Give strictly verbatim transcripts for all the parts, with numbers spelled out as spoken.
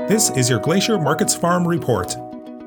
This is your Glacier Markets Farm Report.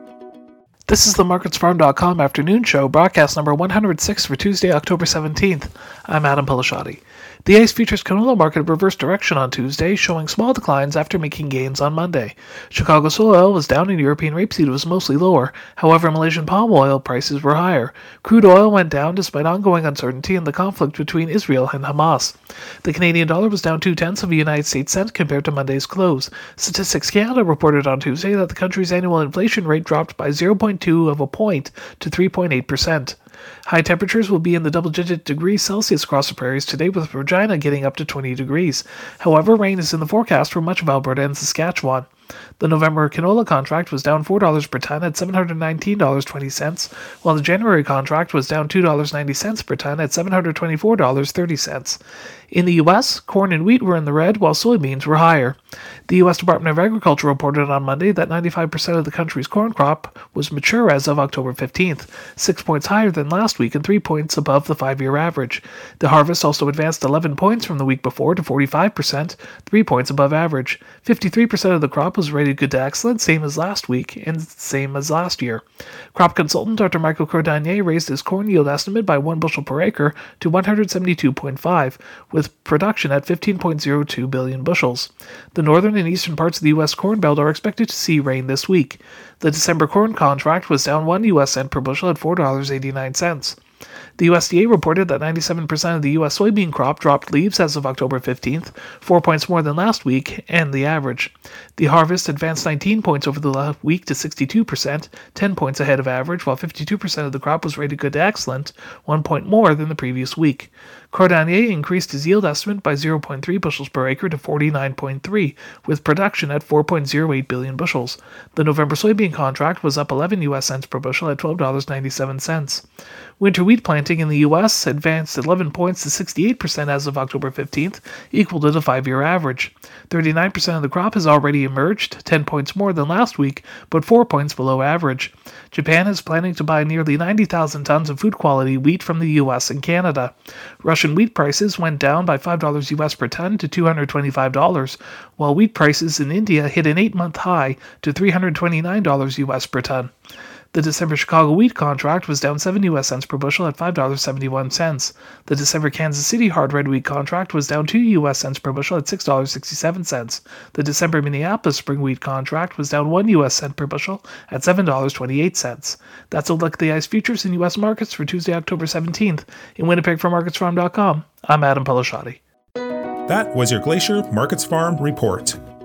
This is the markets farm dot com afternoon show, broadcast number one hundred six for Tuesday, October seventeenth. I'm Adam Pelashati. The ICE Futures canola market reversed direction on Tuesday, showing small declines after making gains on Monday. Chicago soy oil was down and European rapeseed was mostly lower. However, Malaysian palm oil prices were higher. Crude oil went down despite ongoing uncertainty in the conflict between Israel and Hamas. The Canadian dollar was down two-tenths of a United States cent compared to Monday's close. Statistics Canada reported on Tuesday that the country's annual inflation rate dropped by zero point two of a point to three point eight percent. High temperatures will be in the double-digit degrees Celsius across the prairies today, with Regina getting up to twenty degrees. However, rain is in the forecast for much of Alberta and Saskatchewan. The November canola contract was down four dollars per ton at seven hundred nineteen dollars and twenty cents, while the January contract was down two dollars and ninety cents per ton at seven hundred twenty-four dollars and thirty cents. In the U S, corn and wheat were in the red, while soybeans were higher. The U S Department of Agriculture reported on Monday that ninety-five percent of the country's corn crop was mature as of October fifteenth, six points higher than last week and three points above the five-year average. The harvest also advanced eleven points from the week before to forty-five percent, three points above average. fifty-three percent of the crop was rated good to excellent, same as last week and same as last year. Crop consultant Doctor Michael Cordanier raised his corn yield estimate by one bushel per acre to one hundred seventy-two point five, with production at fifteen point zero two billion bushels. The northern and eastern parts of the U S corn belt are expected to see rain this week. The December corn contract was down one U S cent per bushel at four dollars and eighty-nine cents. The U S D A reported that ninety-seven percent of the U S soybean crop dropped leaves as of October fifteenth, four points more than last week and the average. The harvest advanced nineteen points over the week to sixty-two percent, ten points ahead of average, while fifty-two percent of the crop was rated good to excellent, one point more than the previous week. Cordanier increased his yield estimate by zero point three bushels per acre to forty-nine point three, with production at four point zero eight billion bushels. The November soybean contract was up eleven U S cents per bushel at twelve dollars and ninety-seven cents. Winter wheat planting in the U S advanced eleven points to sixty-eight percent as of October fifteenth, equal to the five-year average. thirty-nine percent of the crop has already emerged, ten points more than last week, but four points below average. Japan is planning to buy nearly ninety thousand tons of food-quality wheat from the U S and Canada. Russian wheat prices went down by five dollars U S per ton to two hundred twenty-five dollars, while wheat prices in India hit an eight-month high to three hundred twenty-nine dollars U S per ton. The December Chicago wheat contract was down seven U S cents per bushel at five dollars and seventy-one cents. The December Kansas City hard red wheat contract was down two U S cents per bushel at six dollars and sixty-seven cents. The December Minneapolis spring wheat contract was down one U S cent per bushel at seven dollars and twenty-eight cents. That's a look at the ICE futures in U S markets for Tuesday, October seventeenth. In Winnipeg for markets farm dot com, I'm Adam Pelashati. That was your Glacier Markets Farm Report.